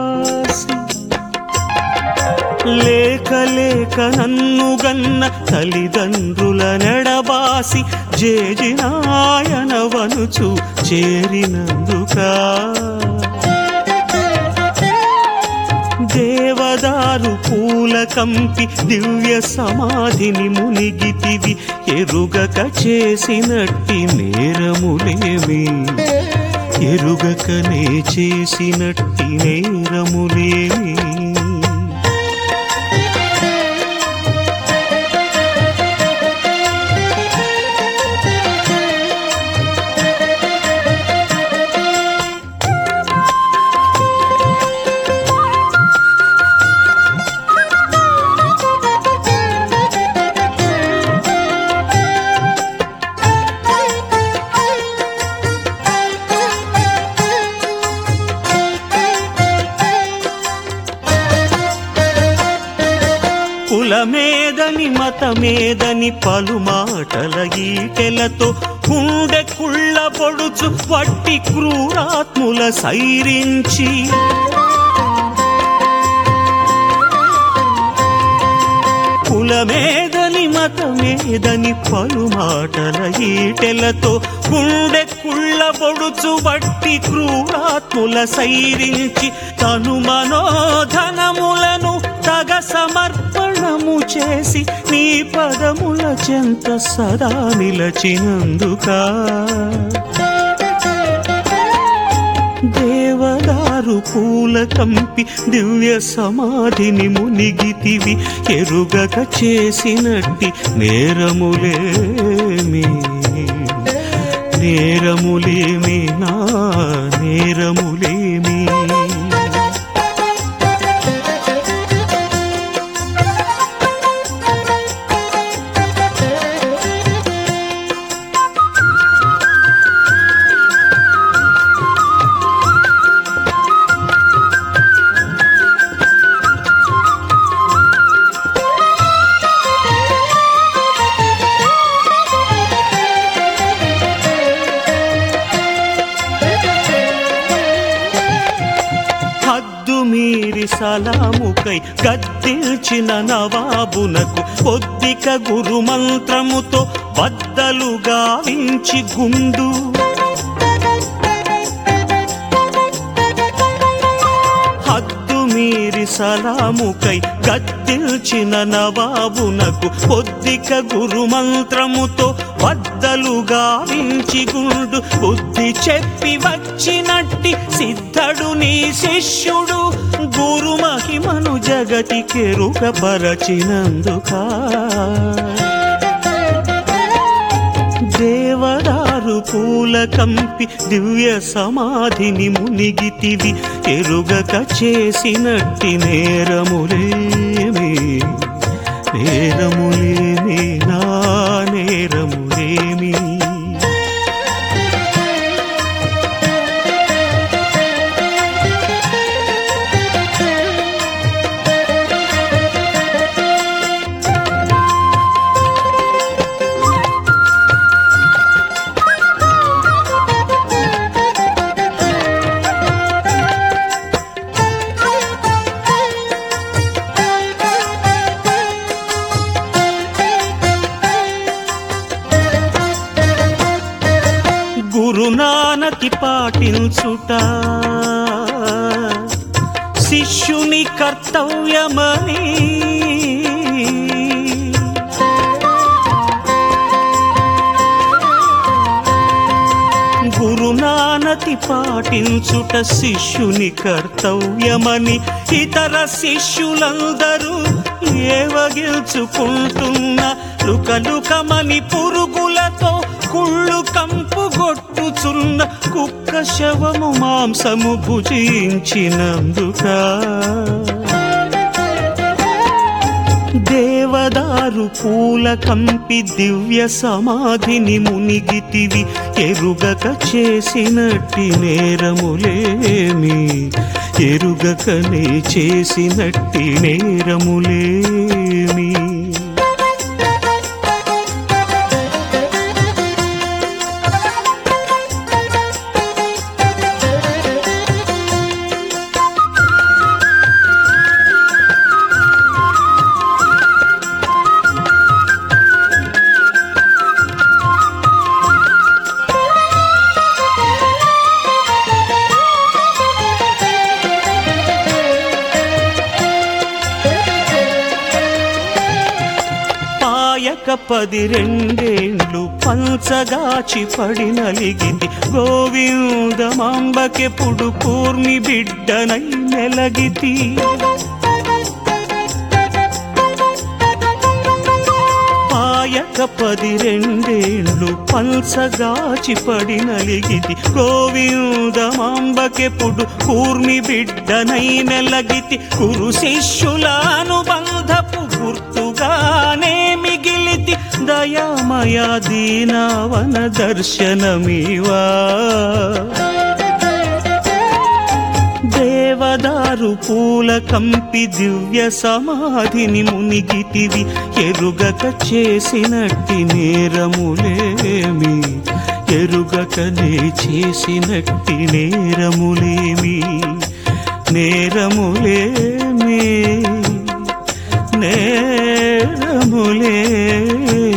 లేక లేక నన్నుగన్న తల్లిదండ్రుల నెడబాసి జేజినాయనవనుచు చేరినందుక దేవదారు పూల కంపి దివ్య సమాధిని మునిగితివి ఎరుగక చేసినట్టి నేరములేమి ఎరుగకనే చేసినట్టి నేరములేమి కులమేదని మతమేదని పలుమాటల ఈటెలతో గుండె కుళ్ళ పొడుచు వట్టి క్రూరాత్ముల సైరించి కులమేదని మతమేదని పలుమాటల ఈటెలతో గుండె కుళ్ళ పొడుచు వట్టి క్రూరాత్ముల సైరించి తను మనోధనములను తగ సమర్పణము చేసి నీ పదముల చెంత సదా నిలచినందుక దేవదారు పూల కంపి దివ్య సమాధిని మునిగితివి ఎరుగక చేసినట్టి నేరములేమి నేరములేమి నా నేరములేమి మీరి సలాముకై గద్దిల్చిన నవాబునకు పొద్దిక గురు మంత్రముతో బద్దలు గావించి గుండు హద్దు మీరి సలాముకై గద్దిల్చిన నవాబునకు పొద్దిక గురు మంత్రముతో బద్దలు గావించి గుండు బుద్ధి చెప్పి వచ్చినట్టి సిద్ధడు నీ శిష్యుడు గురు మహిమను జగతికెరుకపరచినందుక దేవదారు పూల కంపి దివ్య సమాధిని మునిగితివి ఎరుగక చేసినట్టి నేరములేమి నేరములేమి నా నేరములేమి గురునానకి పాటించుట శిష్యుని కర్తవ్యమని గురునానకి పాటించుట శిష్యుని కర్తవ్యమని ఇతర శిష్యులందరూ ఏవగిల్చుకుంటున్న లుకలుకమని పురుగులతో కుళ్ళు కంపు గొట్టుచున్న కుక్క శవము మాంసము భుజించినందుక దేవదారు పూల కంపి దివ్య సమాధిని మునిగితివి ఎరుగక చేసినట్టి నేరములేమి ఎరుగకనే చేసినట్టి నేరములేమి 12 పంచగాచి పడి నలిగింది గోవిందమాంబకెప్పుడు కూర్మి బిడ్డనై మెలగితి పాయక 12 పంచగాచి పడి నలిగితి గోవిందమాంబకెప్పుడు కూర్మి బిడ్డనై మెలగితి కురు శిష్యుల అనుబంధపు గుర్తుగానే మిగిలితి దయామయ దీనవన దర్శనమివా దేవదారు పూల కంపి దివ్య సమాధిని మునిగితివి ఎరుగక చేసినట్టి నేరములేమి ఎరుగకనే చేసినట్టి నేరములేమి నేరములేమి నేరములేమి